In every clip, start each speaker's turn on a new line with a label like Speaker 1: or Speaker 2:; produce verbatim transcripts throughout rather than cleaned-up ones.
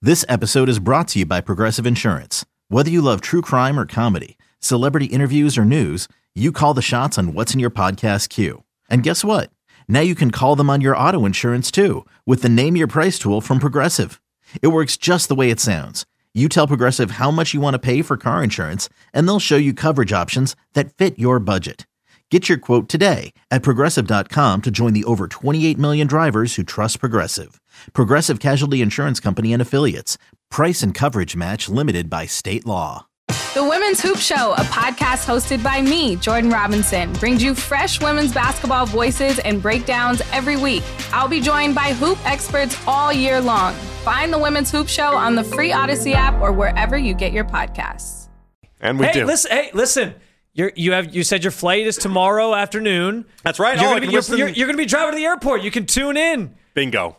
Speaker 1: This episode is brought to you by Progressive Insurance. Whether you love true crime or comedy, celebrity interviews or news, you call the shots on what's in your podcast queue. And guess what? Now you can call them on your auto insurance too with the Name Your Price tool from Progressive. It works just the way it sounds. You tell Progressive how much you want to pay for car insurance, and they'll show you coverage options that fit your budget. Get your quote today at Progressive dot com to join the over twenty-eight million drivers who trust Progressive. Progressive Casualty Insurance Company and Affiliates. Price and coverage match limited by state law.
Speaker 2: The Women's Hoop Show, a podcast hosted by me, Jordan Robinson, brings you fresh women's basketball voices and breakdowns every week. I'll be joined by hoop experts all year long. Find the Women's Hoop Show on the free Odyssey app or wherever you get your podcasts.
Speaker 3: And we
Speaker 4: hey,
Speaker 3: do.
Speaker 4: Listen, hey, listen. You're, you have you said your flight is tomorrow afternoon.
Speaker 3: That's right.
Speaker 4: You're
Speaker 3: Oh,
Speaker 4: going
Speaker 3: I
Speaker 4: to
Speaker 3: can
Speaker 4: be,
Speaker 3: listen-
Speaker 4: you're, you're gonna be driving to the airport. You can tune in.
Speaker 3: Bingo.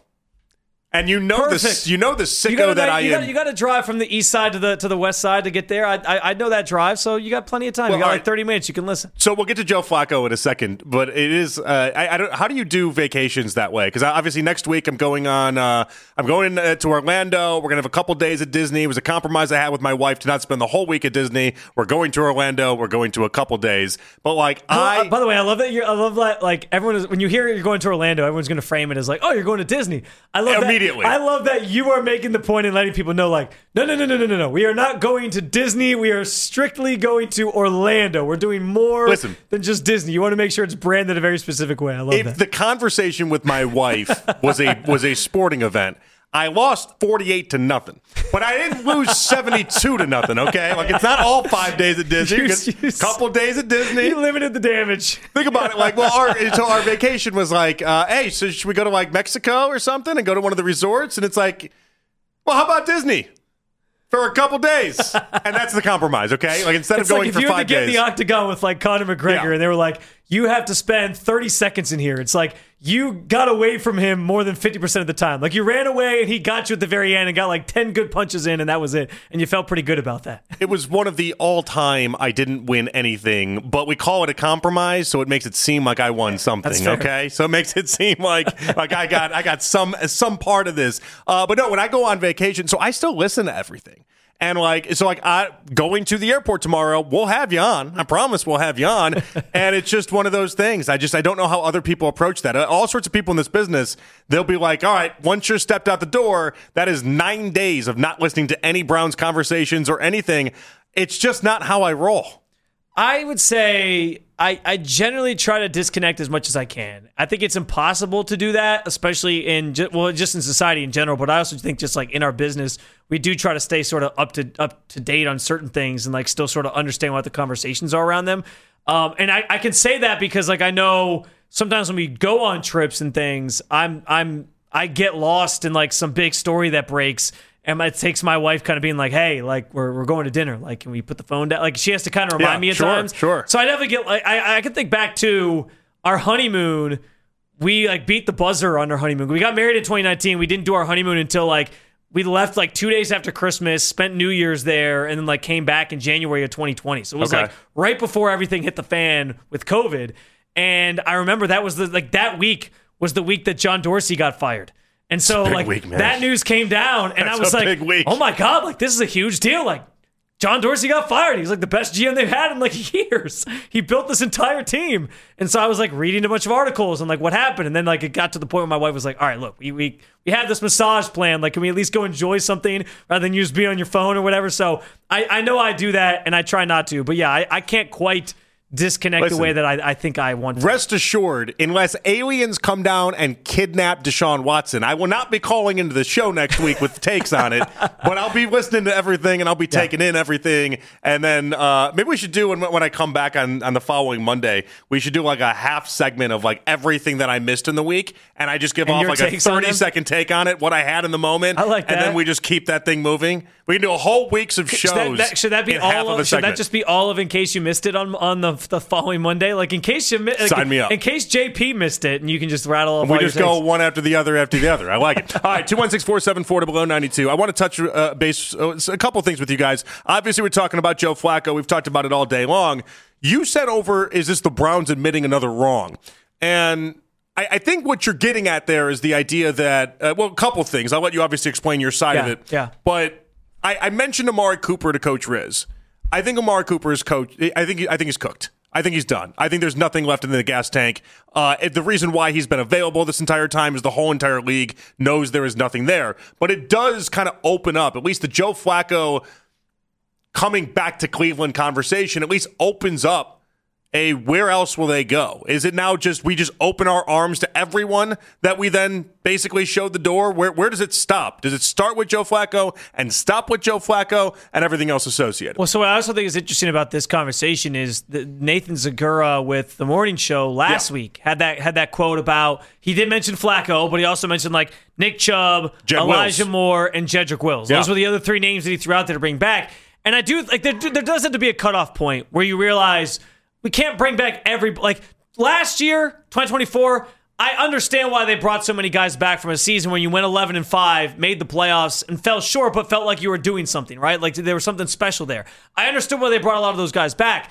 Speaker 3: And you know
Speaker 4: Perfect.
Speaker 3: this. You know the sicko
Speaker 4: You gotta,
Speaker 3: that I
Speaker 4: you
Speaker 3: am.
Speaker 4: Gotta, you got to drive from the east side to the to the west side to get there. I I, I know that drive, so you got plenty of time.
Speaker 3: Well,
Speaker 4: you got
Speaker 3: all
Speaker 4: like
Speaker 3: right.
Speaker 4: thirty minutes. You can listen.
Speaker 3: So we'll get to Joe Flacco in a second, but it is. Uh, I, I don't. How do you do vacations that way? Because obviously next week I'm going on. Uh, I'm going uh, to Orlando. We're gonna have a couple days at Disney. It was a compromise I had with my wife to not spend the whole week at Disney. We're going to Orlando. We're going to a couple days. But like I.
Speaker 4: Uh, by the way, I love that. You're, I love that. Like everyone is when you hear you're going to Orlando, everyone's going to frame it as like, oh, you're going to Disney. I love
Speaker 3: Immediately.
Speaker 4: that. I love that you are making the point and letting people know, like, no, no, no, no, no, no, no. We are not going to Disney. We are strictly going to Orlando. We're doing more
Speaker 3: Listen.
Speaker 4: than just Disney. You want to make sure it's branded a very specific way. I love
Speaker 3: if
Speaker 4: that.
Speaker 3: the conversation with my wife was a was a sporting event, I lost forty-eight to nothing, but I didn't lose seventy-two to nothing. Okay, like it's not all five days at Disney.
Speaker 4: You-
Speaker 3: It's
Speaker 4: you-
Speaker 3: a couple days at Disney.
Speaker 4: You limited the damage.
Speaker 3: Think about it. Like, well, our so our vacation was like, uh, hey, so should we go to like Mexico or something and go to one of the resorts? And it's like, well, how about Disney for a couple days? And that's the compromise. Okay, like instead
Speaker 4: It's
Speaker 3: of
Speaker 4: like
Speaker 3: going
Speaker 4: if
Speaker 3: for
Speaker 4: you had to
Speaker 3: five
Speaker 4: get in
Speaker 3: days.
Speaker 4: the octagon with like Conor McGregor,
Speaker 3: Yeah.
Speaker 4: and they were like, you have to spend thirty seconds in here. It's like you got away from him more than fifty percent of the time. Like you ran away and he got you at the very end and got like ten good punches in, and that was it. And you felt pretty good about that.
Speaker 3: It was one of the all-time I didn't win anything, but we call it a compromise, so it makes it seem like I won something.
Speaker 4: That's fair.
Speaker 3: Okay, so it makes it seem like like I got I got some some part of this. Uh, but no, when I go on vacation, so I still listen to everything. And like, so like, I going to the airport tomorrow, we'll have you on. I promise we'll have you on. And it's just one of those things. I just, I don't know how other people approach that. All sorts of people in this business, they'll be like, all right, once you're stepped out the door, that is nine days of not listening to any Browns conversations or anything. It's just not how I roll.
Speaker 4: I would say I, I generally try to disconnect as much as I can. I think it's impossible to do that, especially in ju- well, just in society in general. But I also think just like in our business, we do try to stay sort of up to up to date on certain things and like still sort of understand what the conversations are around them. Um, and I, I can say that because like I know sometimes when we go on trips and things, I'm I'm I get lost in like some big story that breaks. And it takes my wife kind of being like, hey, like, we're we're going to dinner. Like, can we put the phone down? Like, she has to kind of remind
Speaker 3: Yeah,
Speaker 4: me at
Speaker 3: sure,
Speaker 4: times.
Speaker 3: sure.
Speaker 4: So I definitely get, like, I, I can think back to our honeymoon. We, like, beat the buzzer on our honeymoon. We got married in twenty nineteen. We didn't do our honeymoon until, like, we left, like, two days after Christmas, spent New Year's there, and then, like, came back in January of twenty twenty. So it was,
Speaker 3: Okay.
Speaker 4: like, right before everything hit the fan with COVID. And I remember that was the, like, that week was the week that John Dorsey got fired. And so,
Speaker 3: Big
Speaker 4: like,
Speaker 3: week, man.
Speaker 4: that news came down, and
Speaker 3: That's
Speaker 4: I was
Speaker 3: a
Speaker 4: like,
Speaker 3: big week.
Speaker 4: oh my God, like, this is a huge deal. Like, John Dorsey got fired. He's like the best G M they've had in like years. He built this entire team. And so I was like reading a bunch of articles and like what happened. And then like it got to the point where my wife was like, all right, look, we we, we have this massage plan. Like, can we at least go enjoy something rather than you just be on your phone or whatever? So I, I know I do that and I try not to. But yeah, I, I can't quite disconnect
Speaker 3: Listen,
Speaker 4: the way that I, I think I want to.
Speaker 3: Rest assured, unless aliens come down and kidnap Deshaun Watson, I will not be calling into the show next week with takes on it, but I'll be listening to everything and I'll be taking in everything. And then uh, maybe we should do, when, when I come back on, on the following Monday, we should do like a half segment of like everything that I missed in the week. And I just give
Speaker 4: And
Speaker 3: off
Speaker 4: your
Speaker 3: like a
Speaker 4: takes on
Speaker 3: thirty
Speaker 4: them?
Speaker 3: second take on it, what I had in the moment.
Speaker 4: I like
Speaker 3: And
Speaker 4: that.
Speaker 3: then we just keep that thing moving. We can do a whole weeks of shows.
Speaker 4: Should that, that, should that be
Speaker 3: in half
Speaker 4: all?
Speaker 3: of a
Speaker 4: Of, should that
Speaker 3: segment.
Speaker 4: just be all of in case you missed it on on the the following Monday? Like in case you mi- like,
Speaker 3: Sign me up.
Speaker 4: In case J P missed it, and you can just rattle off.
Speaker 3: We
Speaker 4: all your
Speaker 3: just go
Speaker 4: takes.
Speaker 3: one after the other after the other. I like it. All right, two one six, four seven four, below ninety-two. I want to touch uh, base uh, a couple things with you guys. Obviously, we're talking about Joe Flacco. We've talked about it all day long. You said over, is this the Browns admitting another wrong? And I, I think what you're getting at there is the idea that, uh, well, a couple things. I'll let you obviously explain your side
Speaker 4: yeah,
Speaker 3: of it.
Speaker 4: Yeah.
Speaker 3: But I, I mentioned Amari Cooper to Coach Riz. I think Amari Cooper is coach. I think I think he's cooked. I think he's done. I think there's nothing left in the gas tank. Uh, the reason why he's been available this entire time is the whole entire league knows there is nothing there. But it does kind of open up, at least the Joe Flacco coming back to Cleveland conversation, at least opens up a where else will they go? Is it now just we just open our arms to everyone that we then basically showed the door? Where where does it stop? Does it start with Joe Flacco and stop with Joe Flacco and everything else associated?
Speaker 4: Well, so what I also think is interesting about this conversation is that Nathan Zagura with the morning show last yeah. week had that had that quote about, he did mention Flacco, but he also mentioned like Nick Chubb,
Speaker 3: Jed
Speaker 4: Elijah
Speaker 3: Wills.
Speaker 4: Moore, and Jedrick Wills.
Speaker 3: Yeah.
Speaker 4: Those were the other three names that he threw out there to bring back. And I do like there, there does have to be a cutoff point where you realize we can't bring back every, like last year, twenty twenty-four, I understand why they brought so many guys back from a season when you went eleven and five, made the playoffs, and fell short, but felt like you were doing something, right? Like there was something special there. I understood why they brought a lot of those guys back.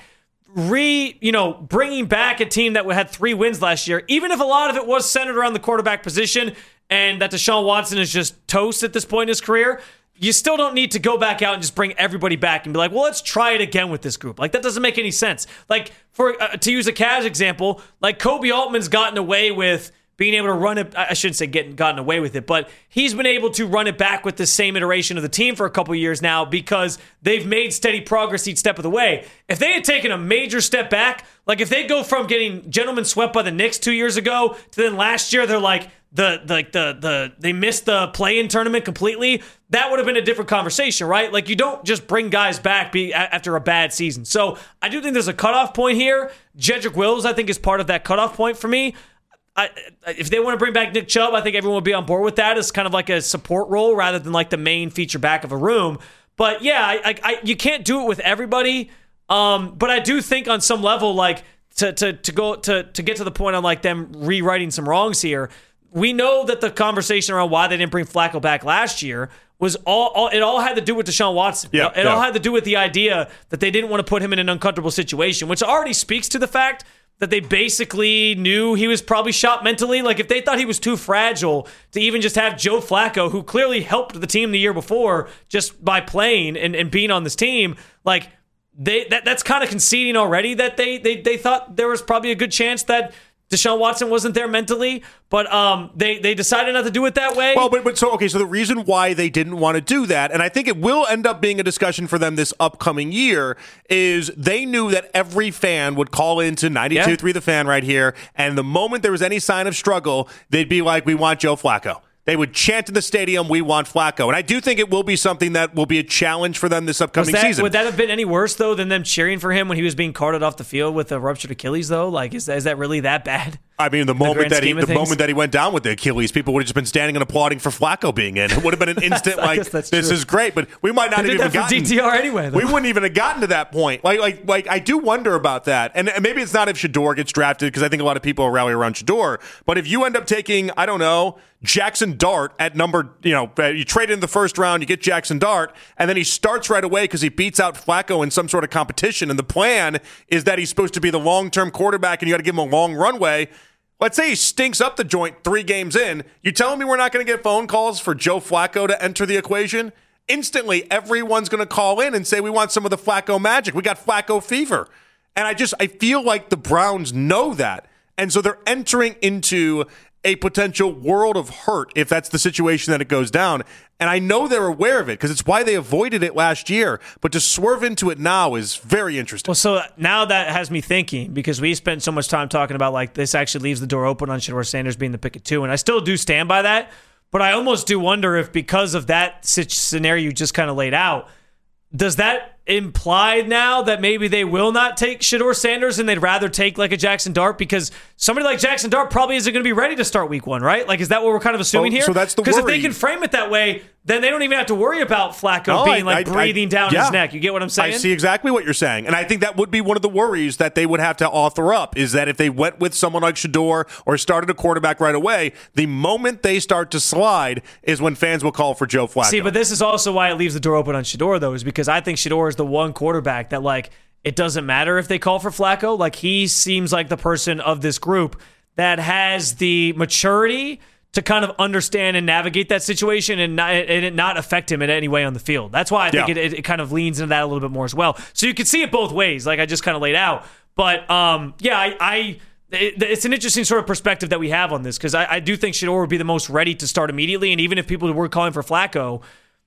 Speaker 4: Re, you know, bringing back a team that had three wins last year, even if a lot of it was centered around the quarterback position and that Deshaun Watson is just toast at this point in his career, you still don't need to go back out and just bring everybody back and be like, well, let's try it again with this group. Like, that doesn't make any sense. Like, for uh, to use a Cavs example, like Kobe Altman's gotten away with being able to run it. I shouldn't say getting gotten away with it, but he's been able to run it back with the same iteration of the team for a couple of years now because they've made steady progress each step of the way. If they had taken a major step back, like if they go from getting gentlemen swept by the Knicks two years ago to then last year they're like, The like the, the the they missed the play-in tournament completely, that would have been a different conversation, right? Like you don't just bring guys back be, after a bad season. So I do think there's a cutoff point here. Jedrick Wills, I think, is part of that cutoff point for me. I, if they want to bring back Nick Chubb, I think everyone would be on board with that as kind of like a support role rather than like the main feature back of a room. But yeah, I, I, I you can't do it with everybody. Um, but I do think on some level, like to to to go to to get to the point on like them rewriting some wrongs here. We know that the conversation around why they didn't bring Flacco back last year was all, all it all had to do with Deshaun Watson.
Speaker 3: Yeah,
Speaker 4: it
Speaker 3: yeah.
Speaker 4: all had to do with the idea that they didn't want to put him in an uncomfortable situation, which already speaks to the fact that they basically knew he was probably shot mentally. Like if they thought he was too fragile to even just have Joe Flacco, who clearly helped the team the year before just by playing and, and being on this team, like they that, that's kind of conceding already that they, they they thought there was probably a good chance that Deshaun Watson wasn't there mentally, but um, they they decided not to do it that way.
Speaker 3: Well, but, but so okay, so the reason why they didn't want to do that, and I think it will end up being a discussion for them this upcoming year, is they knew that every fan would call into ninety-two point three
Speaker 4: Yeah.
Speaker 3: The Fan right here, and the moment there was any sign of struggle, they'd be like, "We want Joe Flacco." They would chant in the stadium, "We want Flacco." And I do think it will be something that will be a challenge for them this upcoming
Speaker 4: that,
Speaker 3: season.
Speaker 4: Would that have been any worse, though, than them cheering for him when he was being carted off the field with a ruptured Achilles, though? Like, is that, is that really that bad?
Speaker 3: I mean, the moment
Speaker 4: grand
Speaker 3: that he
Speaker 4: scheme
Speaker 3: the
Speaker 4: of things?
Speaker 3: moment that he went down with the Achilles, people would have just been standing and applauding for Flacco being in. It would have been an instant
Speaker 4: I
Speaker 3: like,
Speaker 4: guess that's
Speaker 3: "This
Speaker 4: true.
Speaker 3: is great." But we might not
Speaker 4: They
Speaker 3: have
Speaker 4: did
Speaker 3: even
Speaker 4: that for
Speaker 3: gotten
Speaker 4: D T R anyway, though.
Speaker 3: We wouldn't even have gotten to that point. Like, like, like I do wonder about that. And, and maybe it's not if Shador gets drafted because I think a lot of people are rally around Shador. But if you end up taking, I don't know, Jackson Dart at number, you know, you trade in the first round, you get Jackson Dart, and then he starts right away because he beats out Flacco in some sort of competition. And the plan is that he's supposed to be the long-term quarterback and you got to give him a long runway. Let's say he stinks up the joint three games in. You telling me we're not going to get phone calls for Joe Flacco to enter the equation? Instantly, everyone's going to call in and say, "We want some of the Flacco magic. We got Flacco fever." And I just, I feel like the Browns know that. And so they're entering into a potential world of hurt if that's the situation that it goes down. And I know they're aware of it because it's why they avoided it last year. But to swerve into it now is very interesting.
Speaker 4: Well, so now that has me thinking, because we spent so much time talking about like this actually leaves the door open on Shador Sanders being the pick at two, and I still do stand by that. But I almost do wonder if because of that scenario you just kind of laid out, does that imply now that maybe they will not take Shador Sanders and they'd rather take like a Jackson Dart because somebody like Jackson Dart probably isn't going to be ready to start week one, right? Like, is that what we're kind of assuming
Speaker 3: Oh,
Speaker 4: here?
Speaker 3: so that's the
Speaker 4: Because if
Speaker 3: worry.
Speaker 4: they can frame it that way, then they don't even have to worry about Flacco
Speaker 3: No,
Speaker 4: being
Speaker 3: I-
Speaker 4: like
Speaker 3: I-
Speaker 4: breathing
Speaker 3: I-
Speaker 4: down
Speaker 3: yeah.
Speaker 4: his neck. You get what I'm saying?
Speaker 3: I see exactly what you're saying. And I think that would be one of the worries that they would have to author up is that if they went with someone like Shador or started a quarterback right away, the moment they start to slide is when fans will call for Joe Flacco.
Speaker 4: See, but this is also why it leaves the door open on Shador, though, is because I think Shador is the one quarterback that, like, it doesn't matter if they call for Flacco. Like, he seems like the person of this group that has the maturity to kind of understand and navigate that situation and not, and it not affect him in any way on the field. That's why I think
Speaker 3: yeah.
Speaker 4: it, it kind of leans into that a little bit more as well. So you can see it both ways, like I just kind of laid out. But um, yeah, I, I it, it's an interesting sort of perspective that we have on this because I, I do think Shedeur would be the most ready to start immediately. And even if people were calling for Flacco,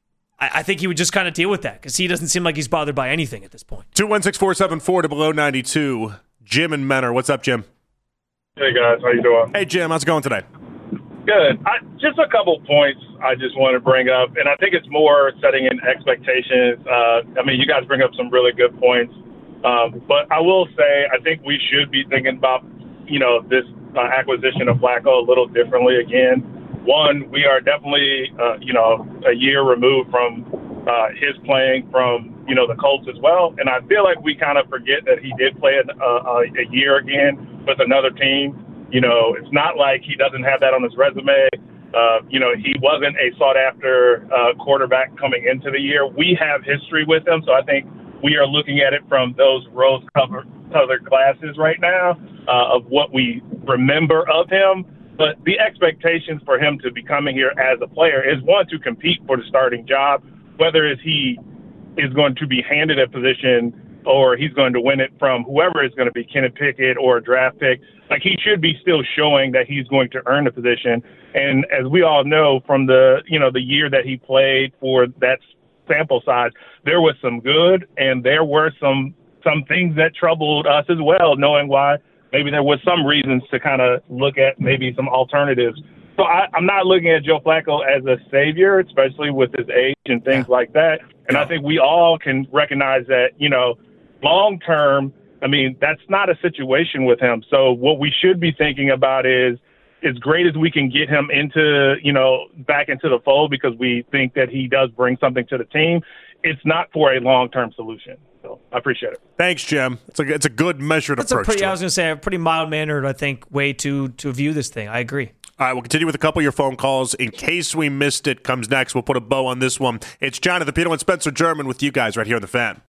Speaker 4: I, I think he would just kind of deal with that because he doesn't seem like he's bothered by anything at this point.
Speaker 3: two one six, four seven four to below ninety-two. Jim and Menor. What's up, Jim?
Speaker 5: Hey, guys. How you doing?
Speaker 3: Hey, Jim. How's it going today?
Speaker 5: Good. I, just a couple points I just want to bring up, and I think it's more setting in expectations. Uh, I mean, you guys bring up some really good points, um, but I will say I think we should be thinking about, you know, this uh, acquisition of Flacco a little differently again. One, we are definitely, uh, you know, a year removed from uh, his playing from, you know, the Colts as well, and I feel like we kind of forget that he did play a, a, a year again with another team. You know, it's not like he doesn't have that on his resume. Uh, you know, he wasn't a sought-after uh, quarterback coming into the year. We have history with him, so I think we are looking at it from those rose-colored glasses right now uh, of what we remember of him. But the expectations for him to be coming here as a player is, one, to compete for the starting job, whether it's he is going to be handed a position or he's going to win it from whoever is going to be Kenny Pickett or a draft pick. Like, he should be still showing that he's going to earn the position. And as we all know from the, you know, the year that he played for that sample size, there was some good and there were some, some things that troubled us as well, knowing why maybe there was some reasons to kind of look at maybe some alternatives. So I, I'm not looking at Joe Flacco as a savior, especially with his age and things yeah. like that. And yeah. I think we all can recognize that, you know, long term, I mean, that's not a situation with him. So what we should be thinking about is, as great as we can get him into, you know, back into the fold because we think that he does bring something to the team, it's not for a long-term solution. So I appreciate it.
Speaker 3: Thanks, Jim. It's a, it's a good measured
Speaker 4: That's
Speaker 3: approach.
Speaker 4: A pretty,
Speaker 3: to
Speaker 4: I was going to say, a pretty mild-mannered, I think, way to, to view this thing. I agree.
Speaker 3: All right, we'll continue with a couple of your phone calls. In case we missed it, comes next. We'll put a bow on this one. It's Jonathan Pino and Spencer German with you guys right here on The Fan.